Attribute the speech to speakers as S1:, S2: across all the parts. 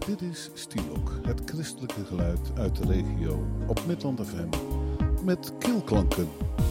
S1: Dit is Stielok, het christelijke geluid uit de regio op Midland FM met keelklanken.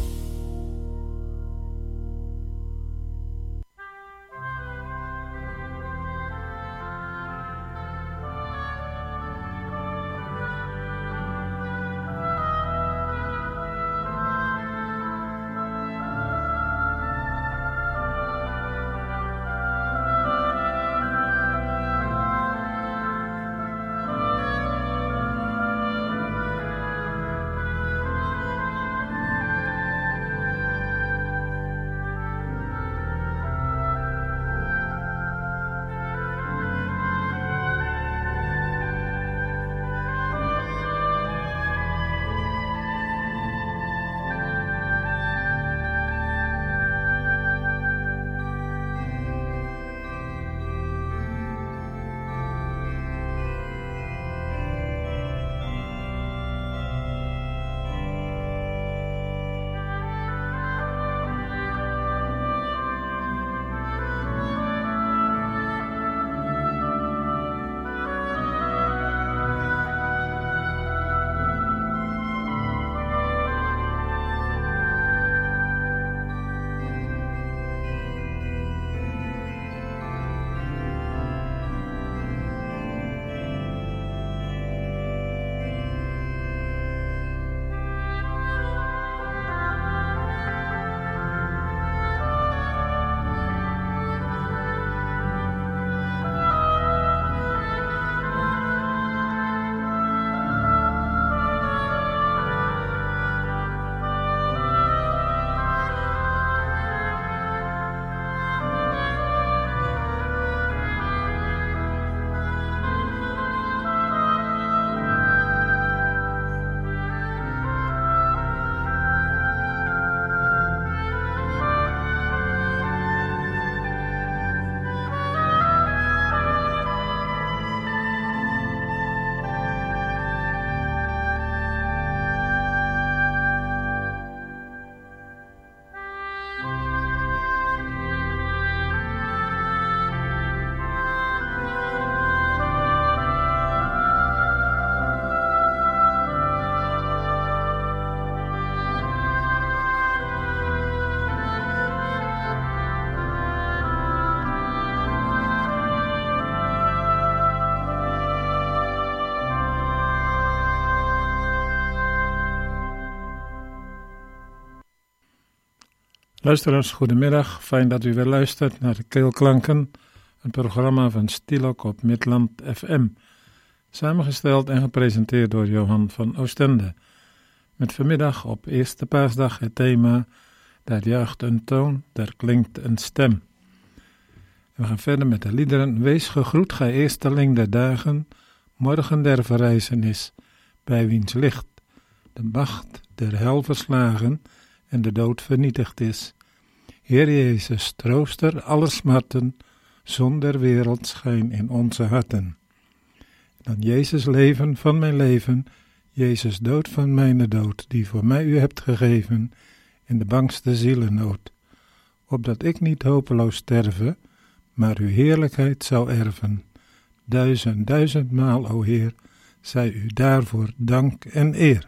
S2: Luisteraars, goedemiddag. Fijn dat u weer luistert naar de Keelklanken, een programma van Stielok op Midland FM. Samengesteld en gepresenteerd door Johan van Oostende. Met vanmiddag op Eerste Paasdag het thema: daar juicht een toon, daar klinkt een stem. We gaan verder met de liederen: Wees gegroet, gij eersteling der dagen, morgen der verrijzenis, bij wiens licht de macht der hel verslagen en de dood vernietigd is. Heer Jezus, trooster aller smarten, zon der wereld schijn in onze harten. Dan Jezus leven van mijn leven, Jezus dood van mijne dood, die voor mij u hebt gegeven, in de bangste zielennood. Opdat ik niet hopeloos sterven, maar uw heerlijkheid zou erven. 1000 maal, o Heer, zij u daarvoor dank en eer.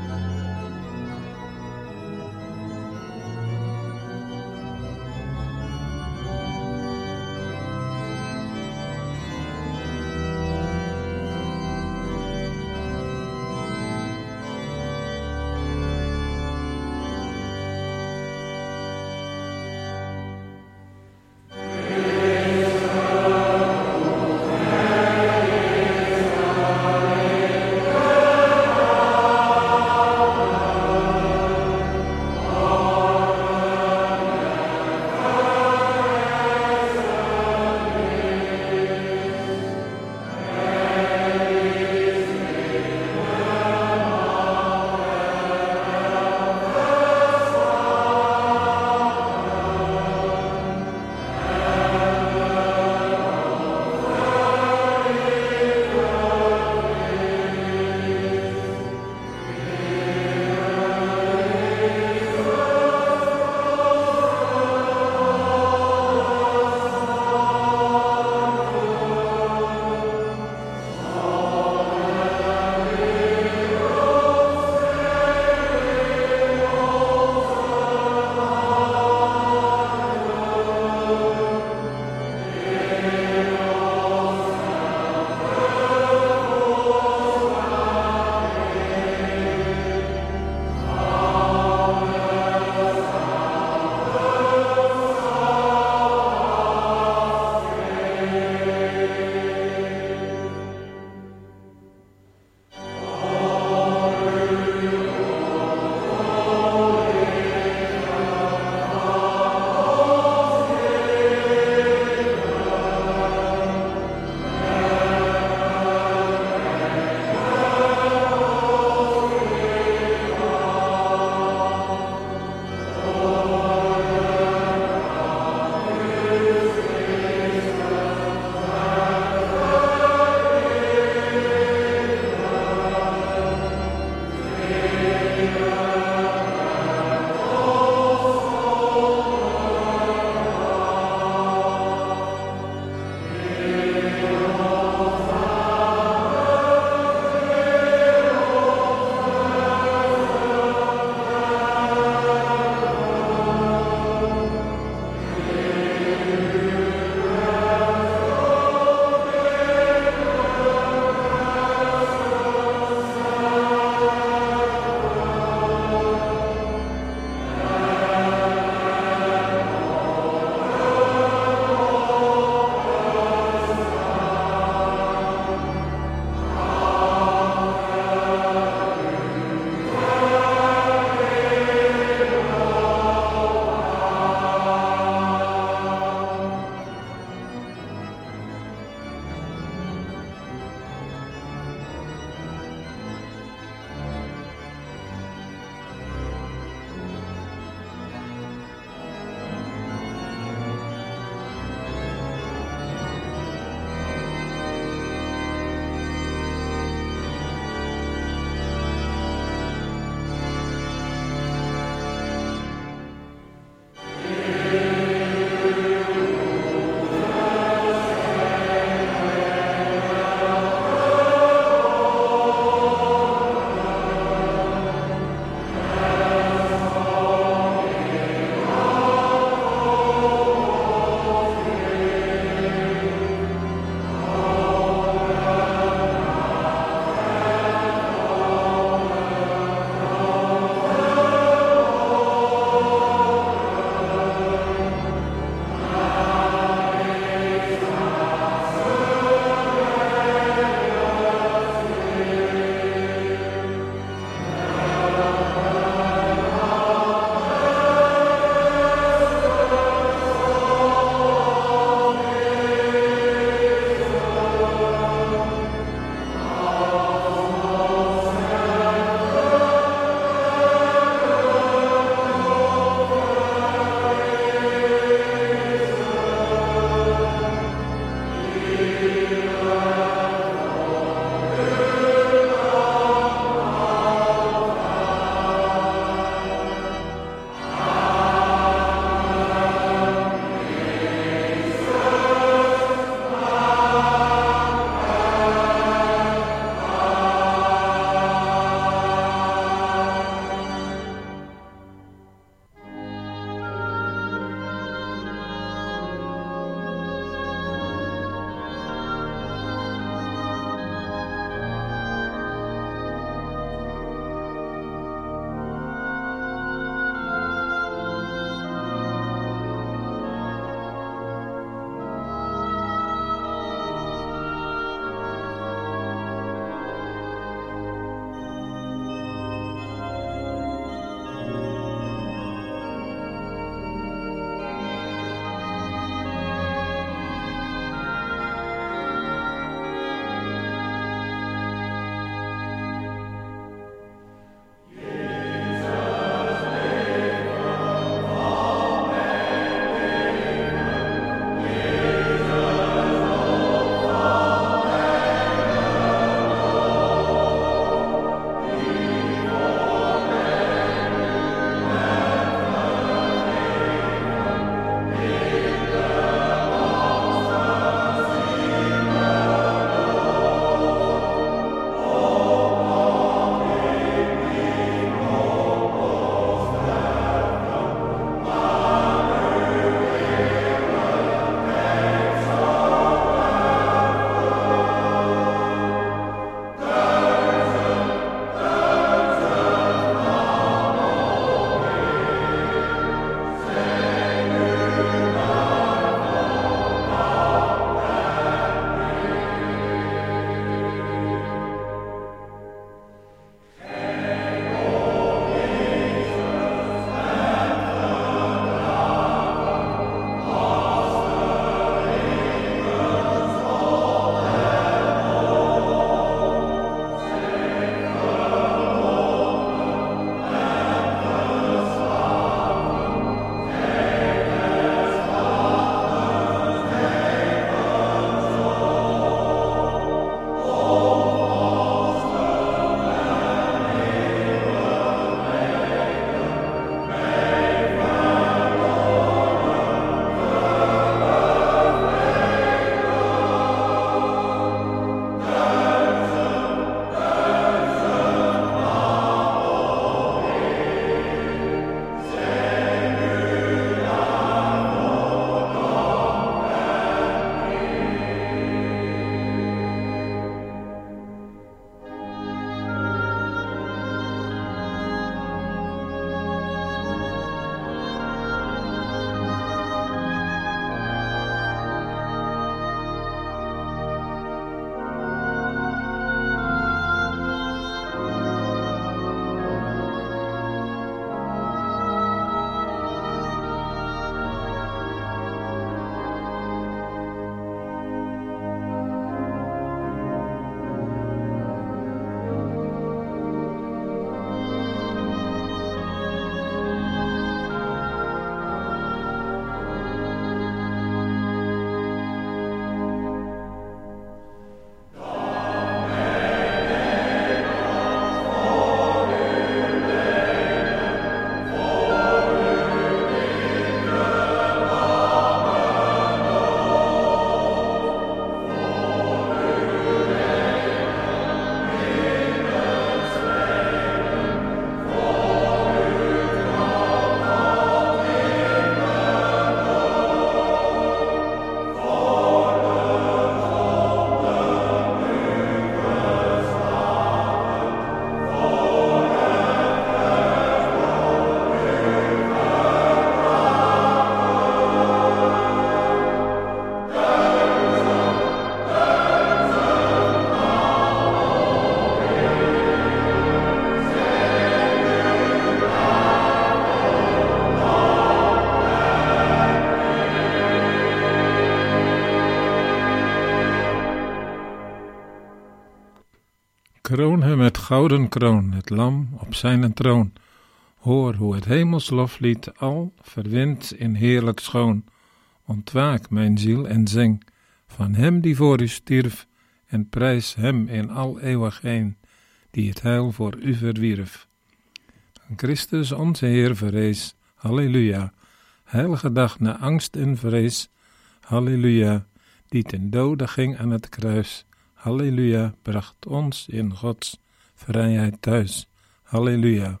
S2: Kroon hem met gouden kroon, het lam op zijn troon. Hoor hoe het hemels loflied al verwindt in heerlijk schoon. Ontwaak mijn ziel en zing van hem die voor u stierf, en prijs hem in al eeuwig heen, die het heil voor u verwierf. Christus onze Heer verrees, halleluja, heilige dag na angst en vrees, halleluja, die ten dode ging aan het kruis, halleluja, bracht ons in Gods vrijheid thuis, halleluja.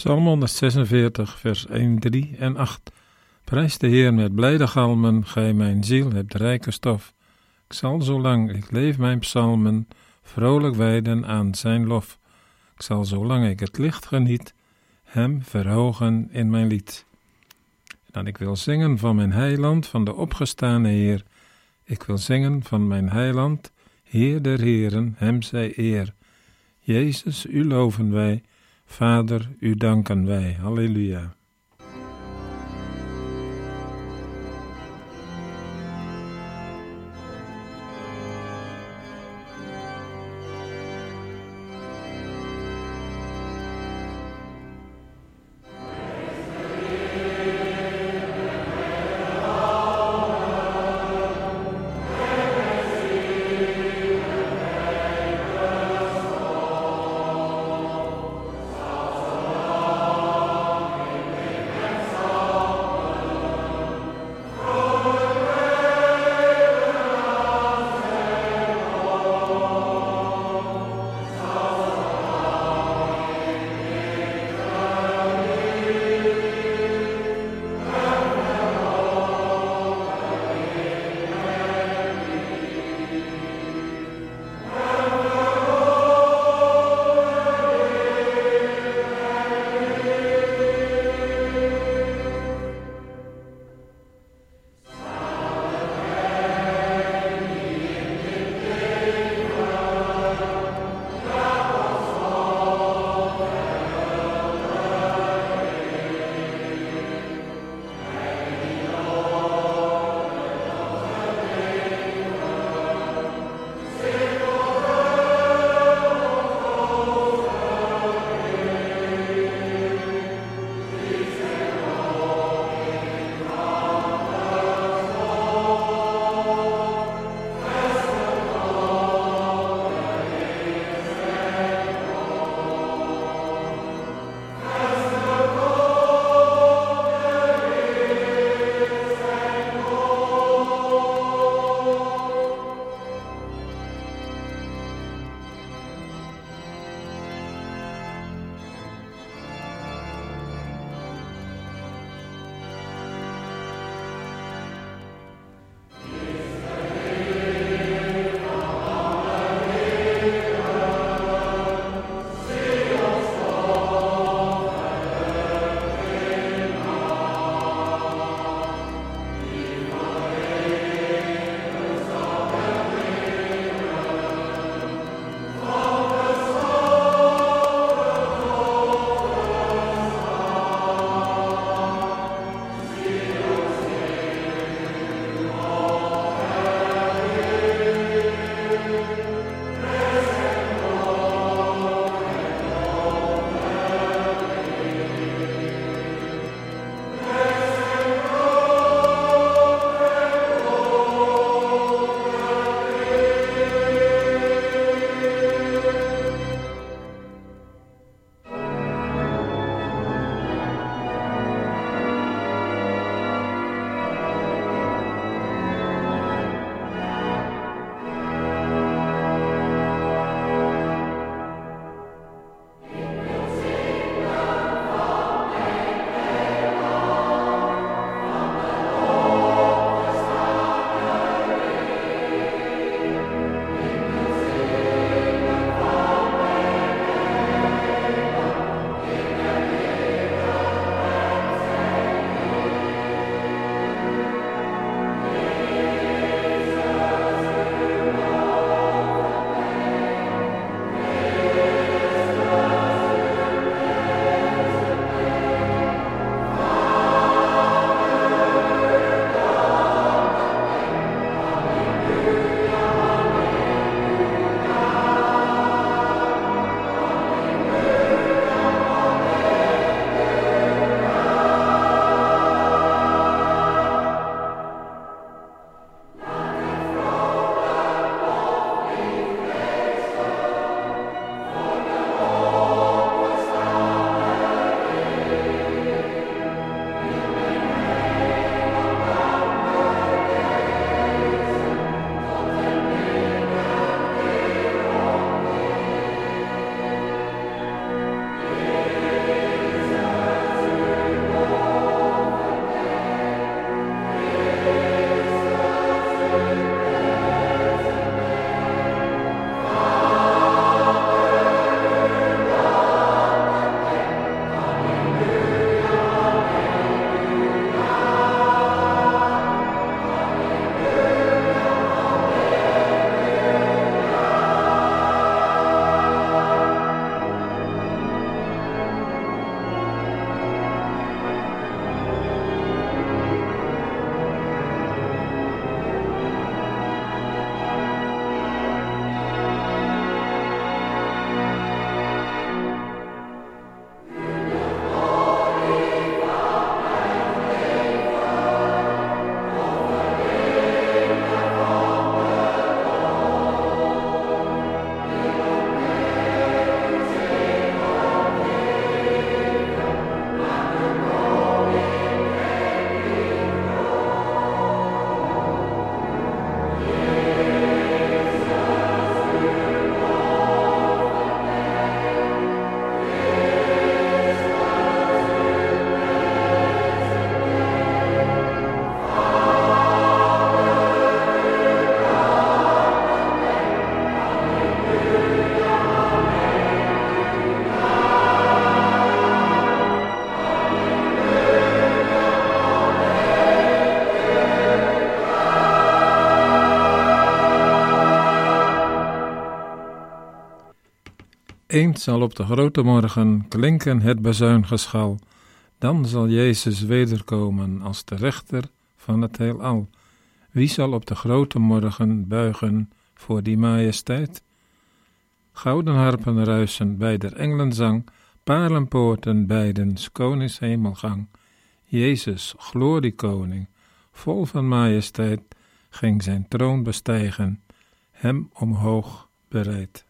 S2: Psalm 146, vers 1, 3 en 8. Prijs de Heer met blijde galmen, gij mijn ziel hebt rijke stof. Ik zal zolang ik leef mijn psalmen vrolijk wijden aan zijn lof. Ik zal zolang ik het licht geniet, hem verhogen in mijn lied. Dan ik wil zingen van mijn heiland, van de opgestane Heer. Ik wil zingen van mijn heiland, Heer der Heren, hem zij eer. Jezus, u loven wij, Vader, u danken wij. Halleluja. Eens zal op de grote morgen klinken het bazuingeschal, dan zal Jezus wederkomen als de rechter van het heelal. Wie zal op de grote morgen buigen voor die majesteit? Gouden harpen ruisen bij der englenzang, paarlenpoorten beiden 's konings hemelgang. Jezus, gloriekoning, vol van majesteit, ging zijn troon bestijgen, hem omhoog bereid.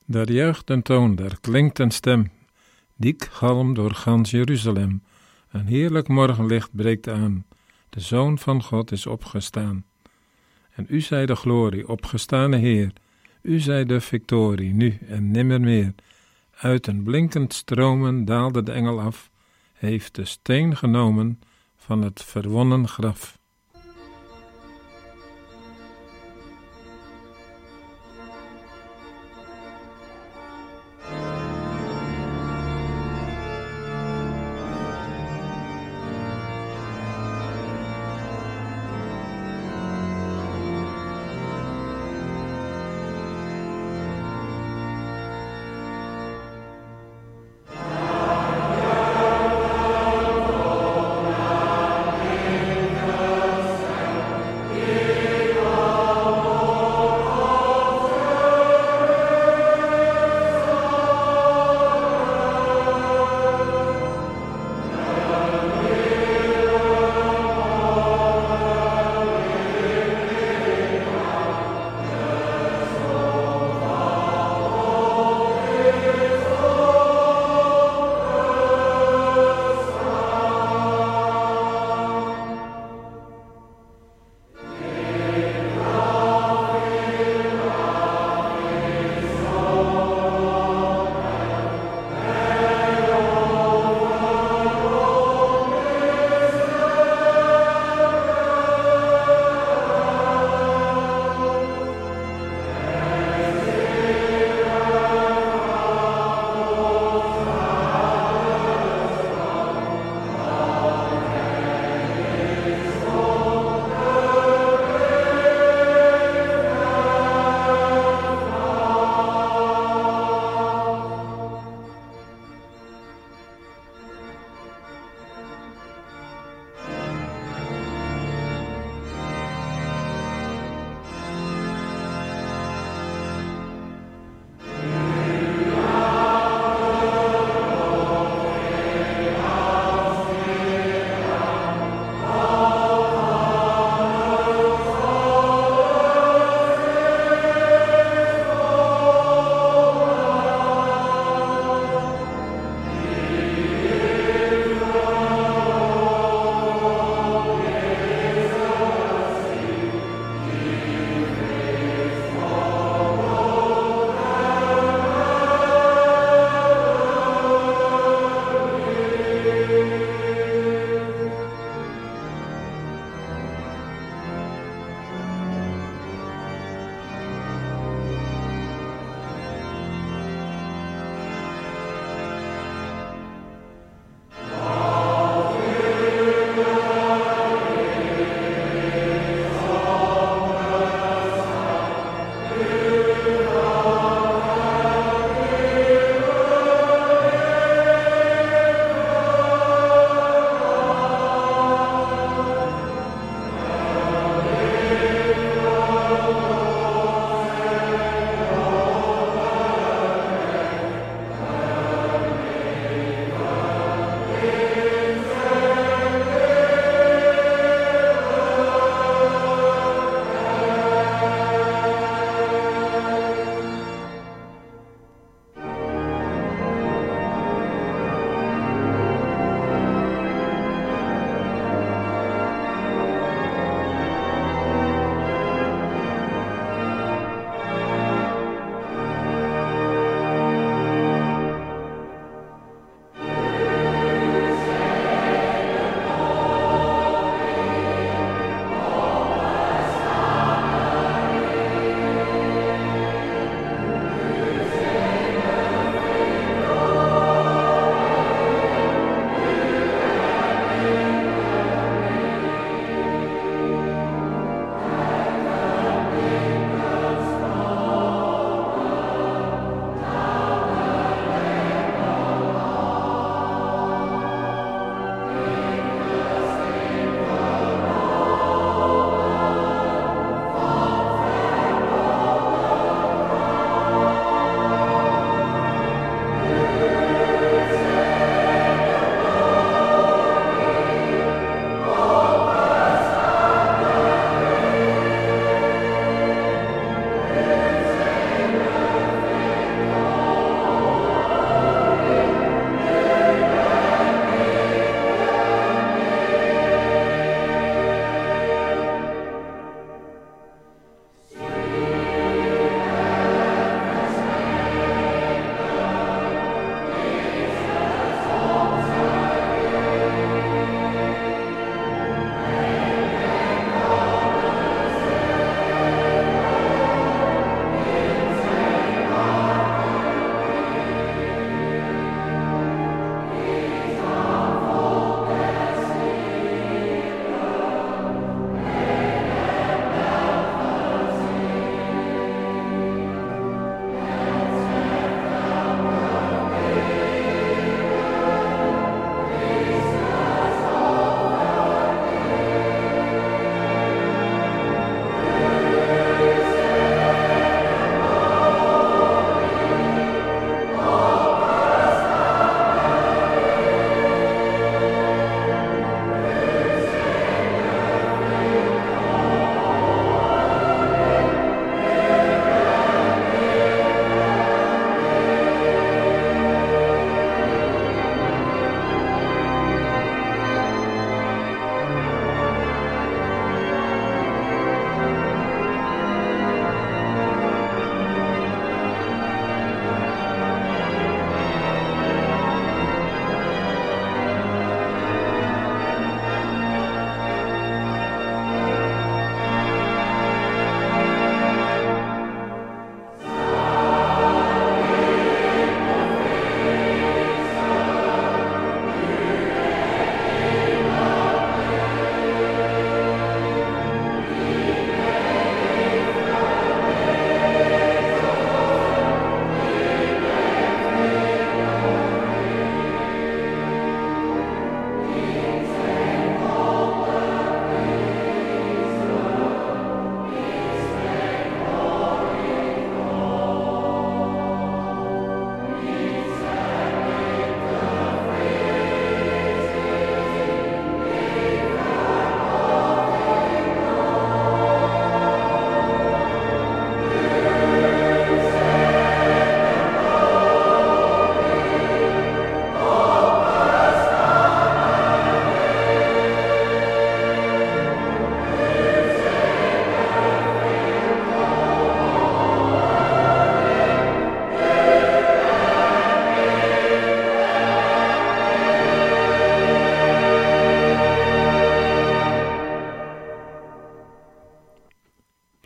S2: Daar juicht een toon, daar klinkt een stem, dik galm door gans Jeruzalem. Een heerlijk morgenlicht breekt aan, de Zoon van God is opgestaan. En u zij de glorie, opgestane Heer, u zij de victorie, nu en nimmermeer. Uit een blinkend stromen daalde de engel af, heeft de steen genomen van het verwonnen graf.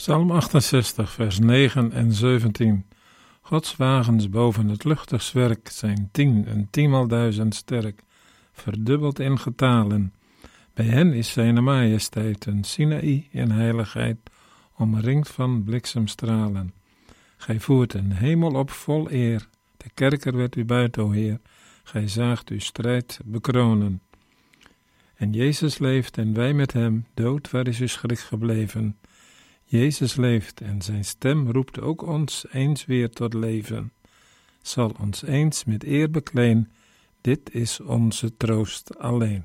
S2: Psalm 68, vers 9 en 17. Gods wagens boven het luchtigswerk zijn 10 en 10.000 sterk, verdubbeld in getalen. Bij hen is zijn majesteit een Sinaï in heiligheid, omringd van bliksemstralen. Gij voert een hemel op vol eer, de kerker werd u buiten, o Heer, gij zaagt uw strijd bekronen. En Jezus leeft en wij met hem, dood, waar is uw schrik gebleven? Jezus leeft en zijn stem roept ook ons eens weer tot leven. Zal ons eens met eer bekleen, dit is onze troost alleen.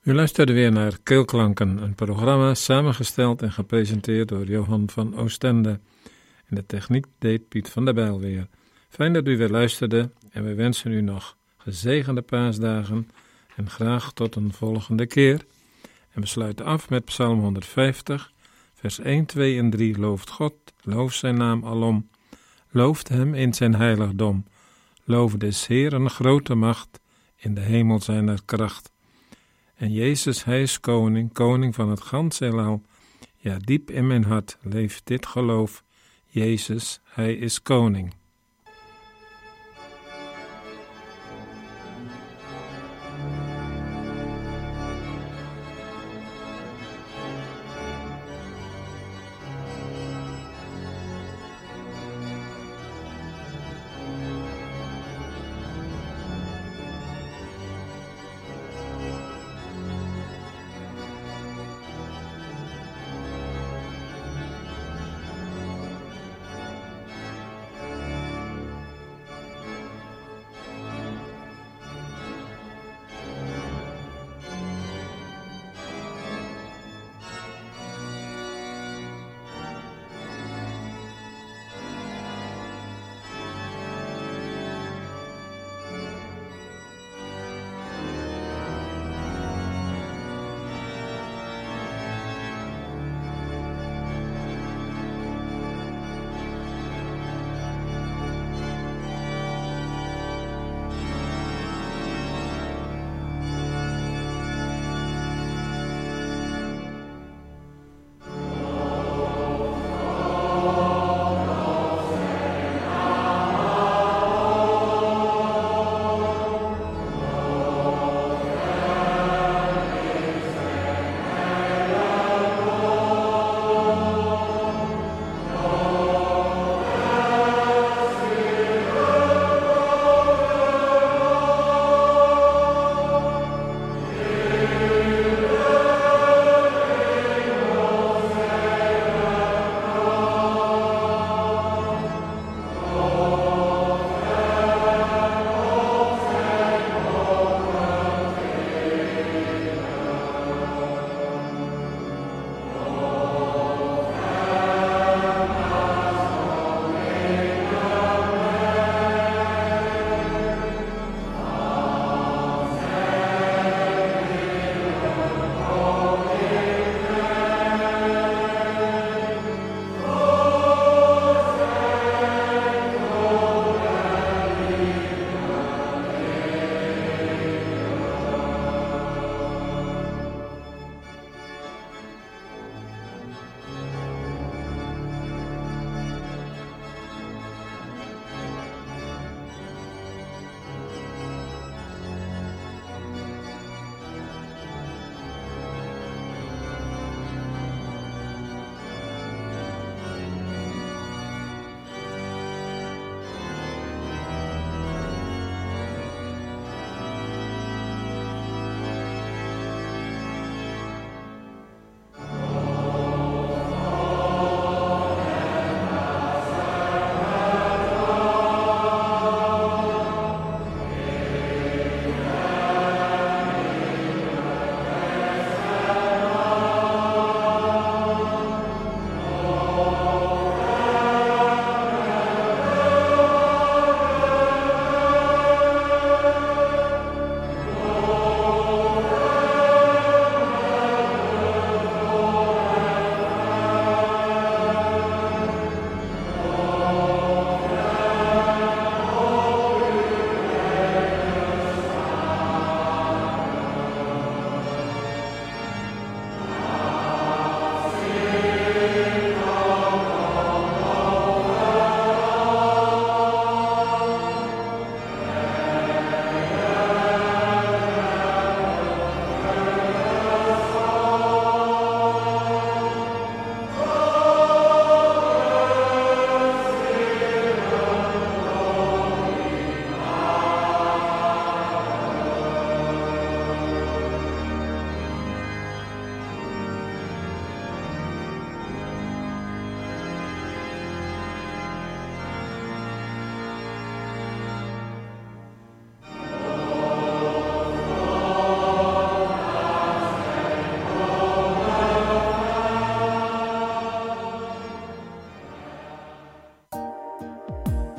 S2: U luisterde weer naar Keelklanken, een programma samengesteld en gepresenteerd door Johan van Oostende. En de techniek deed Piet van der Bijl weer. Fijn dat u weer luisterde en we wensen u nog gezegende paasdagen en graag tot een volgende keer. En we sluiten af met Psalm 150, vers 1, 2 en 3. Looft God, loof zijn naam alom, looft hem in zijn heiligdom. Loof des Heeren grote macht, in de hemel zijn er kracht. En Jezus, hij is koning, koning van het ganse heelal. Ja, diep in mijn hart leeft dit geloof. Jezus, hij is koning.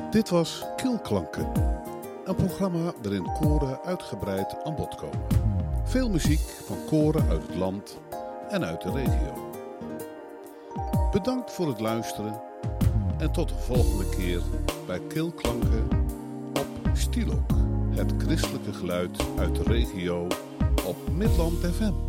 S1: Dit was Keelklanken, een programma waarin koren uitgebreid aan bod komen. Veel muziek van koren uit het land en uit de regio. Bedankt voor het luisteren en tot de volgende keer bij Keelklanken op Stilok, het christelijke geluid uit de regio op Midland FM.